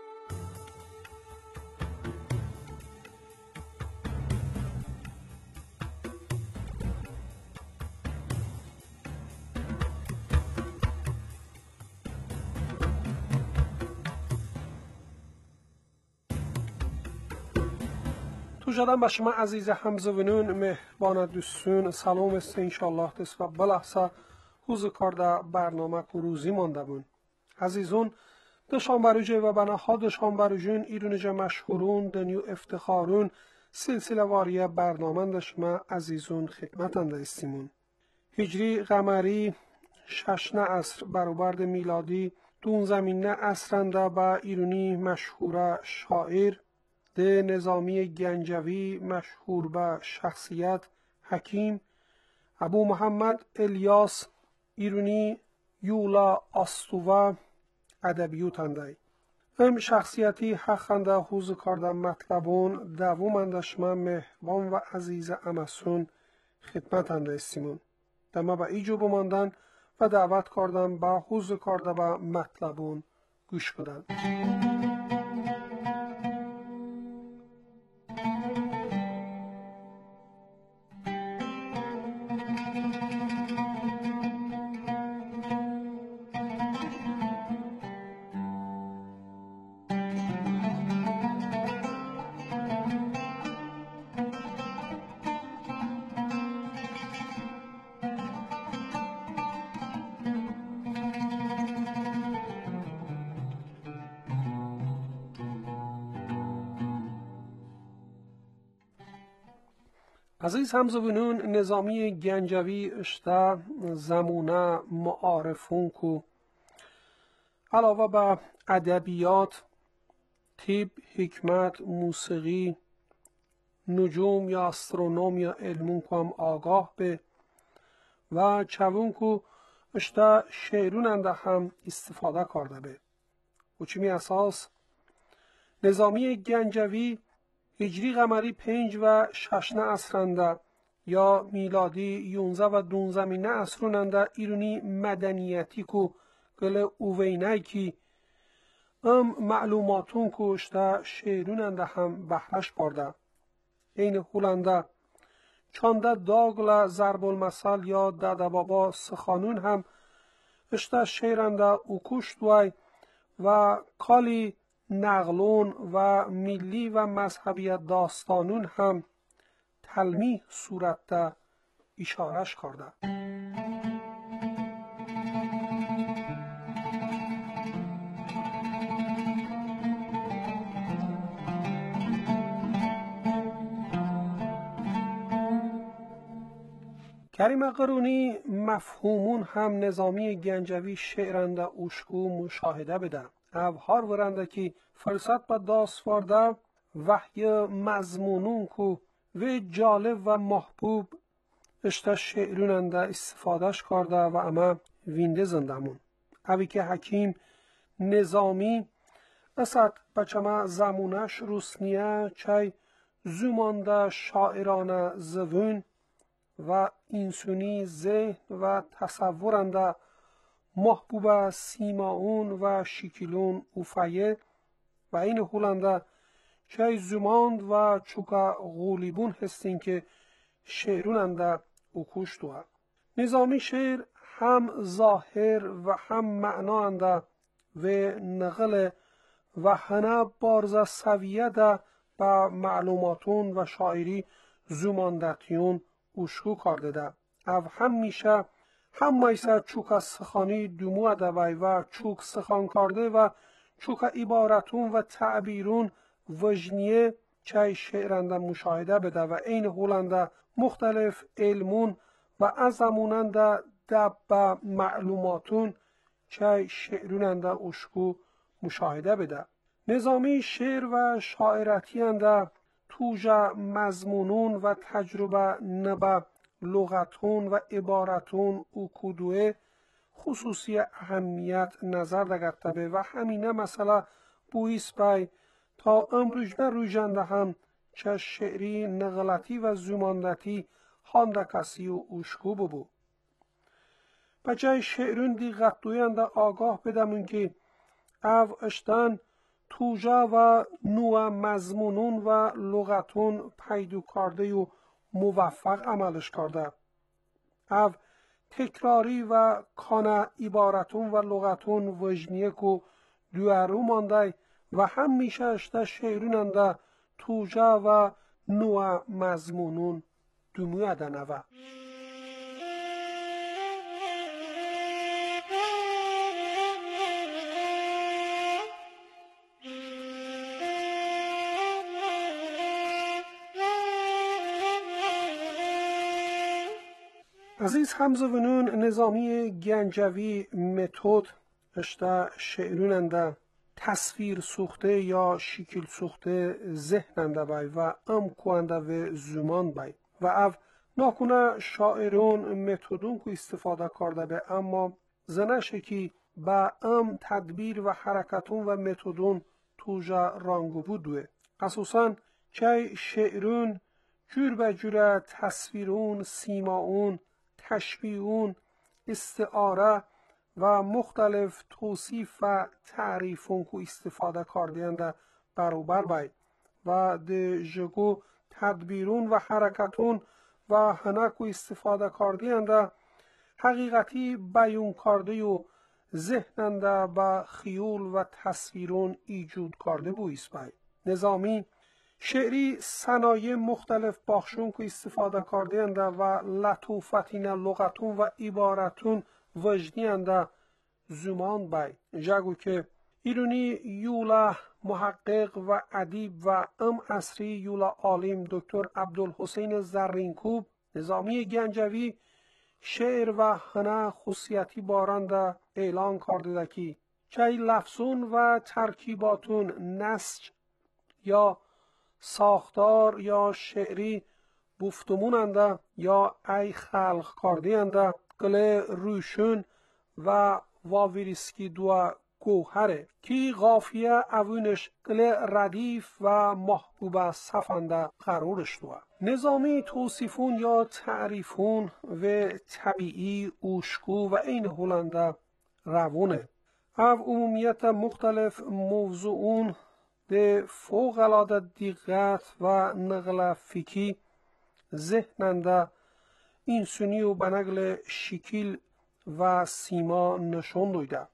S5: تو جدن به شما عزیز همزوینون مهربان دوستون سلام است انشالله دست و بلحظه حوز کارده برنامه که روزی مانده بون عزیزون دشان بروجه و بناها دشان بروجون ایرونجا مشهورون دنیو افتخارون سلسله واریه برنامه دشما عزیزون خدمتنده استیمون هجری قمری ششنه عصر برابرد میلادی دون زمینه عصرنده با ایرونی مشهوره شاعر ده نظامی گنجوی مشهور به شخصیت حکیم ابو محمد الیاس ایرونی یولا آستووا ادبیوت اندای ام شخصیتی حقنده حوز کارده مطلبون دوومندش من مهبان و عزیز امسون خدمت انده استیمون دما با ایجو بماندن و دعوت کردم با حوز کارده با مطلبون گوش کدن عزیز همزبونون نظامی گنجوی اشته زمونه معارفون کو علاوه به ادبیات طب حکمت موسیقی نجوم یا استرونوم یا علمون کو هم آگاه به و چوون کو اشته شعرون انده هم استفاده کرده به و چمی اساس نظامی گنجوی هجری قمری پنج و ششنه عصرنده یا میلادی یونزه و دونزمینه عصروننده ایرونی مدنیتی کو گل اووینه کی ام معلوماتون کشته شیروننده هم بحرش بارده این خولنده چانده داگل ضرب المثل یا داده بابا سخانون هم اشته شیرنده او کشت وی و کالی نقلون و ملی و مذهبی داستانون هم تلمیح صورت ده اشارش کرده کریم قرونی مفهومون هم نظامی گنجوی شعرنده اوشکو مشاهده بده. او هار ورنده که فرصت با داست وارده وحی مضمونون کو و جالب و محبوب اشتا شعروننده استفادهش کرده و اما وینده زندمون. اوی که حکیم نظامی اسد بچما زمونش روسنیه چای زومانده شاعرانه زوون و انسونی ذهن و تصورنده محبوب سیماون و شکلون اوفایه و این هولنده چای زوماند و چوکا غولیبون هستین که شعروننده او کشتوه. نظامی شعر هم ظاهر و هم معنانده و نقل و هنه بارزه سویه ده با معلوماتون و شاعری زوماندتیون اوشکو کرده ده. او هم میشه هم میشه چوک سخانی دومو دوی و چوک سخان کرده و چوک عبارتون و تعبیرون وجنیه چای شعرنده مشاهده بده و این هولنده مختلف علمون و ازموننده دب با معلوماتون چای شعروننده اوشکو مشاهده بده. نظامی شعر و شاعرتی انده توجه مضمونون و تجربه نبه لغتون و عبارتون او کدوه خصوصی اهمیت نظر دگرده به و همینه مثلا بویس بای تا امروجه روژنده هم چه شعری نغلتی و زماندتی خانده کسی و اوشکو ببو. بچه شعرون دیگت دوینده آگاه بدمون که او اشتن توجه و نوع مضمونون و لغتون پیدو کرده و موفق عملش کرده. او تکراری و کانه عبارتون و لغتون وجنیه که دوارو مانده و هم میشه اشته شعروننده توجه و نوع مضمونون دومویه دنوه. عزیز همزوانون نظامی گنجوی متد اشتا شعروننده تصویر سوخته یا شکل سوخته ذهننده بای و ام کوانده و زمان بای و او ناکنه شاعرون متدون که استفاده کرده به اما زنشه که با ام تدبیر و حرکتون و متدون توجه رانگو بودوه. خصوصا که شعرون جور به جور تصویرون سیماون تشبیهون استعاره و مختلف توصیف و تعریفون که استفاده کردند برابر بای و ده جگو تدبیرون و حرکتون و هنه که استفاده کردند حقیقتی بیان کرده و ذهننده با خیول و تصویرون ایجود کرده بویست بای. نظامی شعری صنایع مختلف باخشون که استفاده کردند و لطوفتین لغتون و عبارتون وجدیند زمان بای جگو که ایرونی یولا محقق و ادیب و ام عصری یولا عالم دکتر عبدالحسین زرینکوب نظامی گنجوی شعر و هنه خصوصیتی بارنده اعلان کرده که چه لفظون و ترکیباتون نسج یا ساختار یا شعری گفتموننده یا ای خلق کردینده گله روشون و واویریسکی دو گوهره کی قافیه اوونش گله ردیف و محبوب صفنده قرارش دو. نظامی توصیفون یا تعریفون و طبیعی اوشکو و این هولنده روونه او عمومیت مختلف موضوعون به فوق العاده دقت و نقل فیکی ذهننده انسانی و به نقل شکل و سیما نشان دویده.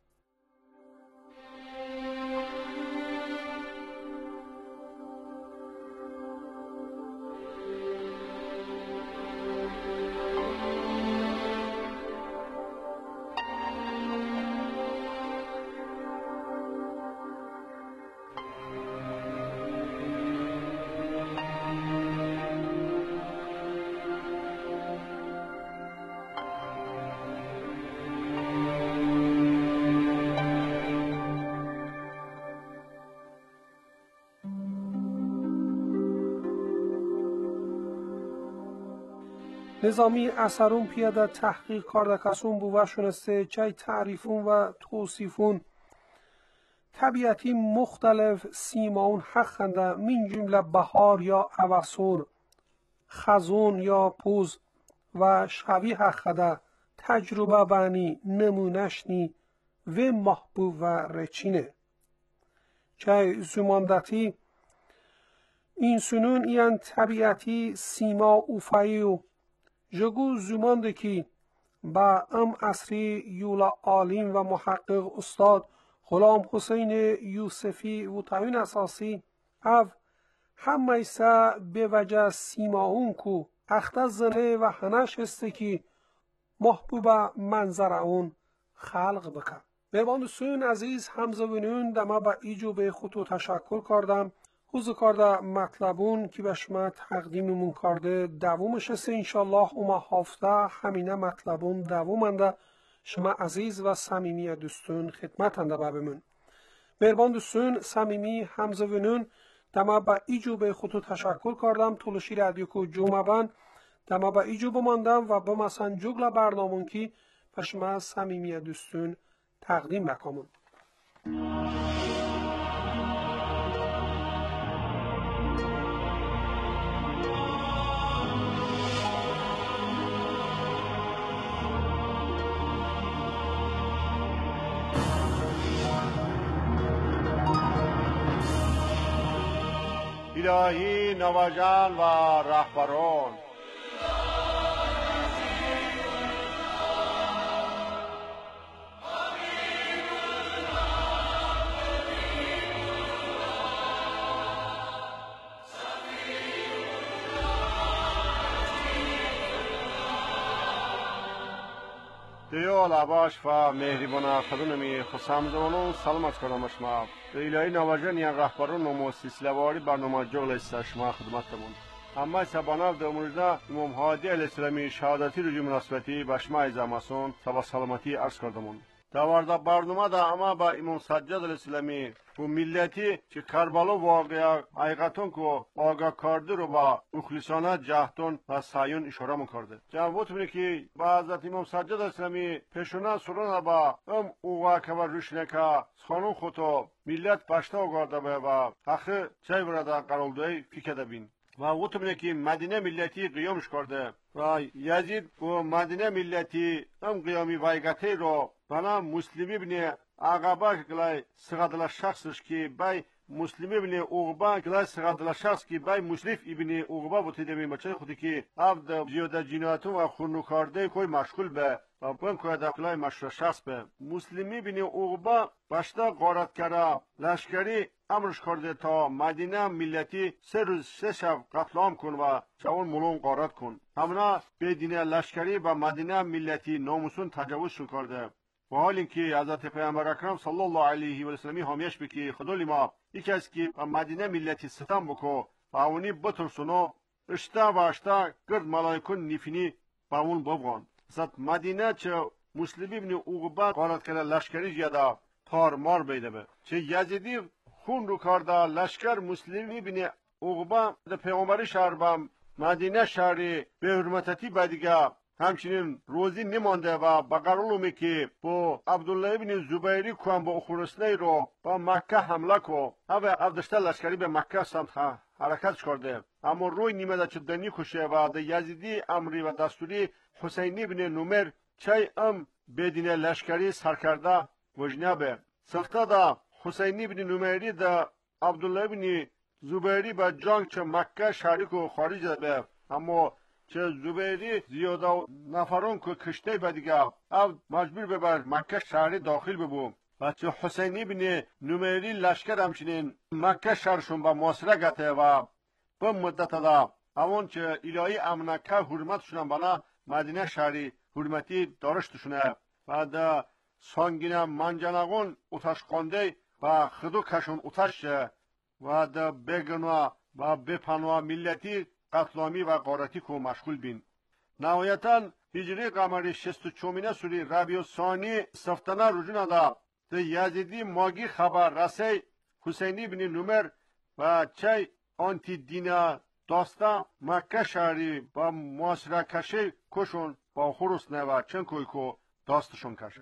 S5: نظامی اثرون پیاده تحقیق کرده کسون بو و شنسته چای تعریفون و توصیفون طبیعتی مختلف سیماون حقنده من جمله بهار یا اوسور، خزون یا پوز و شوی حقده تجربه بانی نمونشنی و محبوب و رچینه. چای زماندتی این سنون این طبیعتی سیما اوفایی و جگو زمانده که با ام اصری یولا عالم و محقق استاد غلام حسین یوسفی و تاوین اساسی او همه ایسا به وجه سیماون کو اخته زنه و هنش هسته که محبوب منظر اون خلق بکن. مهربان دوستان عزیز همزبانون دما با ایجو به خطو تشکر کردم. حوض کرده مطلبون که به شما تقدیممون کرده دوامش است انشالله اوما هفته همینه مطلبون دوامنده شما عزیز و صمیمی دوستون خدمتنده بابمون. مهربان دوستون صمیمی همزبانون دما با ایجو به خطو تشکر کردم. طولشی رادیو کو جمعبان دما با ایجو بماندم و با مثلا جگل برنامون که به شما صمیمی دوستون تقدیم بکنم.
S3: الهی نواجان و رهبران دیال عباش و مهریبان خدونمی خسامزانون سلامت کنم شما. الهی نواجان یا رهبران و مؤسسلواری برنامه جغل است شما خدمتتون. اما سبانال در مورد امام هادی علیه السلامی شهادتی رجوع مناسبتی به شما ایزاماسون سبا سلامتی عرض کردمون. دوارده برنامه دا اما با امام سجاد علیه السلامی و ملتی که کربلا واقعا حقیقتون که آگاه کرده رو با مخلصانه جهتون و سعیون اشاره میکرده. جوابت میگه که با حضرت امام سجاد علیه السلامی پیشونه سرون با ام اوغا که و روشنکا خانون خودو ملت باشتا آگارده به و اخه چای برادا قرالدوی فکر بین. و او تو که مدینه ملتی قیامش کرده و یزید و مدینه ملتی ام قیامی وایگته رو بنا مسلمی بینه عقبه گلای سقادل شخصش که بای مسلمی بینه اوغبا گلای سقادل شخص که بای مشرف ابن اوغبا بوده دمی بچه خودی که عبد زیاده جنایتون و خونو کرده کوی مشغول به و بون کوی داخلای مشروع شخص به مسلمی بینه اوغبا باشتا غارت کرده لشکری امرش کرده تا مدینه ملتی سه روز سه شب قتل عام کن و چون ملون غارت کن. همنا بدین لشکری با مدینه ملتی ناموسون تجاوز کرده. و حال اینکه حضرت پیامبر اکرم صلی الله علیه و سلم حامیش بکی خدای ما یکی از که مدینه ملتی ستم بکو و اونی بترسونو اشتا و اشتا گرد ملائکون نیفینی با اون ببغان. زد مدینه چه مسلمی بنی اوغبا غارت کرده لشکری جیاده تار مار بیده به چه یزیدی خون رو کرده لشکر مسلمی بنی اوغبا ده پیامبری شهر با مدینه شهری به حرمتتی بدیگه همچنین روزی نمانده و با قرارمی که با عبدالله ابن زبیری کن با اخورسنی رو با مکه حمله کو او عبدشته لشکری به مکه سمت حرکت کرده اما روی نیمه چه دنی کشه و ده یزیدی امری و دستوری حسینی ابن نمر چای ام بدین لشکری سرکرده وجنه به سخته ده حسینی ابن نمری ده عبدالله ابن زبیری با جنگ چه مکه شریک و خارج به اما چه زبیری زیاده نفران که کشته بدیگه او مجبور ببر مکه شهری داخل ببو و چه حسینی بن نمری لشکر همچنین مکه شهرشون با محاصره گته و به مدت دا اون چه الهی امنکه حرمتشون بنا مدینه شهری حرمتی دارشتشونه و دا سانگین منجنگون اتش قانده و خدو کشون اتش و دا بگنوا و بپنوا ملتی قتلامی و غارتی کو مشغول بین. نهایتا هجری قمری شست و چومینه سوری ربیع ثانی سفتانه رجوع دا ده یزیدی ماگی خبر رسی حسینی بن نمر و چای آنتی دینا داستا مکه شهری با محاصره کشی کشون با خروس نوه چن کوی کو داستشون کشه.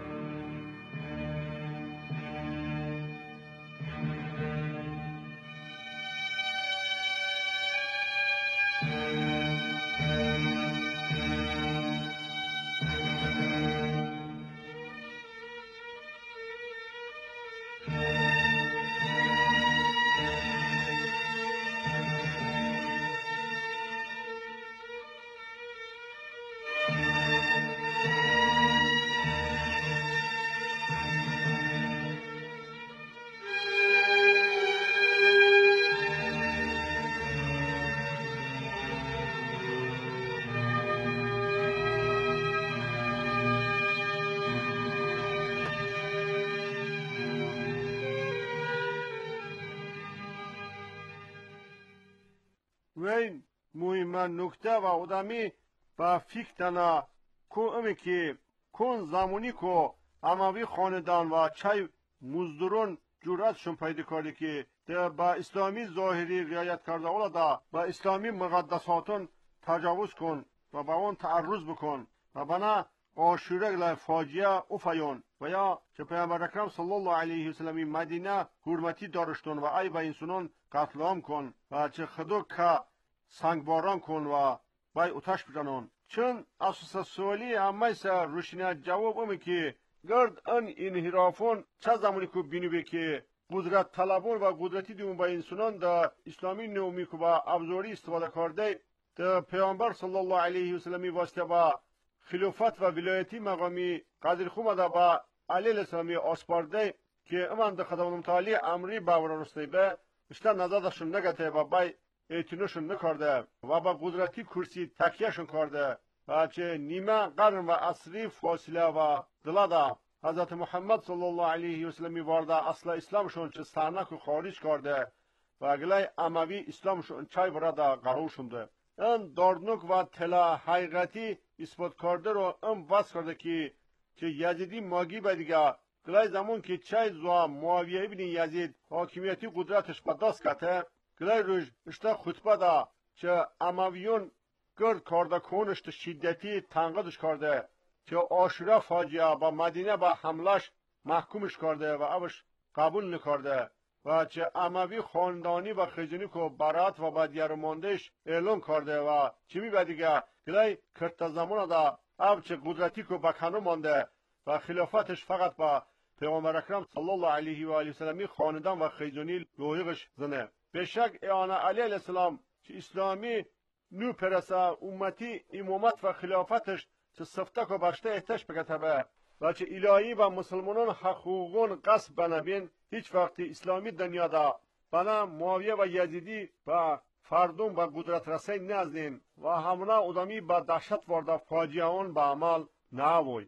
S3: وین مهم نکته و آدمی با فکر تنا کو امی که کن زمانی کو اموی خاندان و چای مزدورون جرأتشون پیدا کرده که با اسلامی ظاهری رعایت کرده اولا دا با اسلامی مقدساتون تجاوز کن و با اون تعرض بکن و بنا آشوره فاجعه افیون و یا که پیامبر اکرم صلی الله علیه و سلم مدینه حرمتی دارشتون و ای با انسانون قتل عام کن و چه خدو که سنگباران کن و بای اتش بزنون. چون اساس سوالی همه سر روشنه جواب امی که گرد ان انحرافون چه زمانی که بینو که قدرت طلبون و قدرتی دیون با انسانان در اسلامی نومی که با ابزاری استفاده کرده در پیامبر صلی الله علیه و سلم واسطه با خلافت و ولایتی مقامی قدر خومه دا با علیه الاسلامی آسپارده که امان در خدمت متعالی امری باور رسته به اشتر نظرشون نگته و بای اعتناشون نکرده و با قدرتی کرسی تکیهشون کرده و چه نیمه قرن و عصری فاصله و دلادا حضرت محمد صلی الله علیه و سلم وارده اصل اسلامشون چه سرنک و خارج کرده و گلای اموی اسلامشون چای برادا قرار شونده. این داردنوک و طلا حقیقتی اثبات کرده رو ام واسه کرده که که یزیدی ماگی بدیگه گلای زمان که چای زوا معاویه بینی یزید حاکمیتی قدرتش با دست کته گلای روش اشتا خطبه دا چه امویون گرد کرده کنشت شدتی تنقیدش کرده که عاشوره فاجعه با مدینه با حملش محکومش کرده و اوش قبول نکرده و چه اموی خاندانی و خیزونی که برات و بدیر ماندش اعلان کرده و چی می بدیگه گلای کرت زمان دا او چه قدرتی که بکنو مانده و خلافتش فقط با پیامبر اکرم صلی الله علیه و آله وسلم خاندان و خیزونی لویقش زنه. بشک ایانا علیه السلام چه اسلامی نو پرسه امتی امامت و خلافتش چه صفتک و بشته احتش بکتبه و چه الهی و مسلمانان حقوقون قصب بنبین هیچ وقتی اسلامی دنیا دا بنا معاویه و یزیدی و فردون با قدرت رسی نزدین و همونه ادامی با دهشت وارده فاجعه اون با عمل ناوی.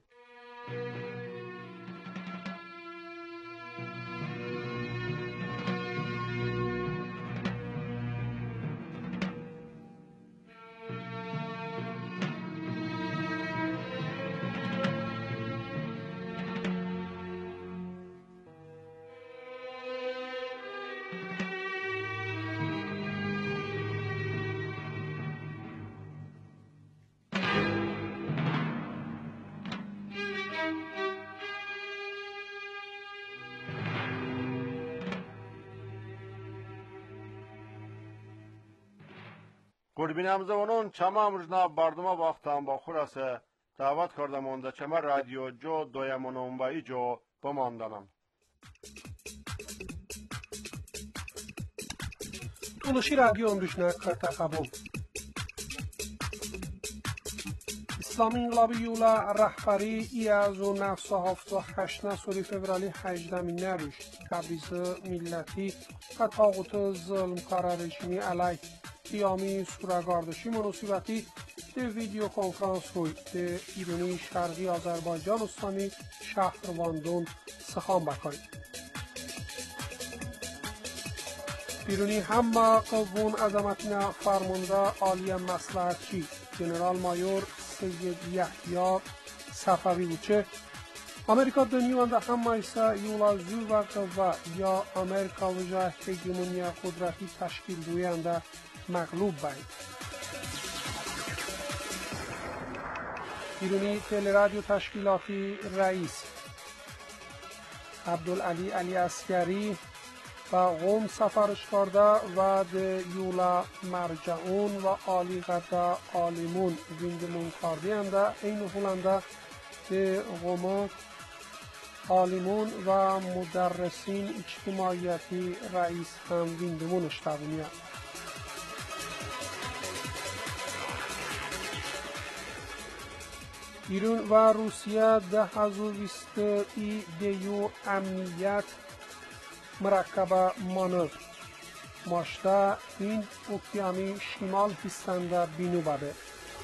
S3: قربین همزمانان چما امروزنا بردما باختم با خورسه دعوت کرده مانده چما رادیو جو دویمونم و ای جو بماندنم.
S5: تولوشی رادیو امروزنا کرده قبول. اسلامی انقلابی یولا رهبری ای از و نفس و هفت و هشت سوری فورالی هجدمی نروش تبریز ملتی و طاقوت ظلم کار رژیمی علیه قیامی سورگاردشی مناسبتی به ویدیو کنفرانس روی به ایرانی شرقی آذربایجان استانی شهر واندون سخان بکاری. بیرونی هم قوون عظمتینا فرمانده عالی مصلحتچی جنرال مایور سید یحیی صفوی بوچه Amerika dönüyorunda hamma ise yola züvaka ve ya Amerika ve hegemonya kudreti teşkil duyanda مغلوب بید. ایرونی تل رادیو تشکیلاتی رئیس عبدالعلی علی عسکری و قوم سفرش کرده و ده یولا مرجعون و آلی غدا آلیمون ویندمون کردینده این هولنده ده قوم آلیمون و مدرسین اجتماعیتی رئیس هم ویندمونش تبونیه. ایران و روسیه ده هزار بیست ای دیو امنیت مرکب مانور ماشته این اوکیانی شمال هستنده بینو بده.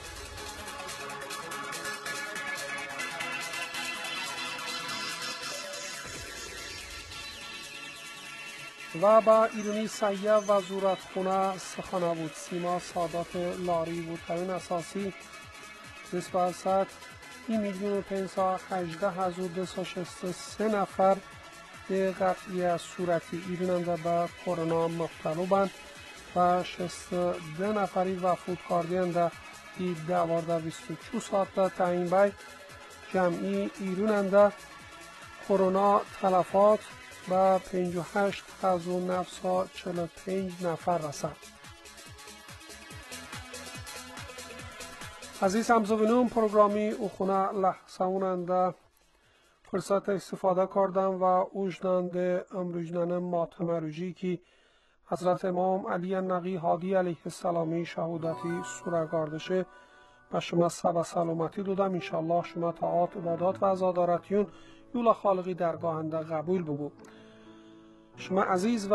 S5: و با ایرانی سیه وزارت خونه سخنه بود. سیما سادات لاری بود. ترین اساسی نسبت این میلیون و پنسا هجده هزار دویست و شصت و سه نفر به قطعی صورتی ایراننده به کرونا مبتلا بند و شصت و دو نفری وفات کردند که دوازده بیست و چهار ساعت تعیین بای جمعی ایراننده کرونا تلفات و پنجاه و هشت هزار نفرصد و چهل و پنج نفر رسد. عزیز همزبانان پروگرامی اوخونه لحظه اوننده فرصت استفاده کردم و اوجننده امروجنن ماتم روژی که حضرت امام علی نقی هادی علیه السلامی شهودتی سورگاردشه و شما سب سلامتی دادم. انشالله شما طاعات عبادات و عزادارتیون یولا خالقی درگاهنده قبول ببو. شما عزیز و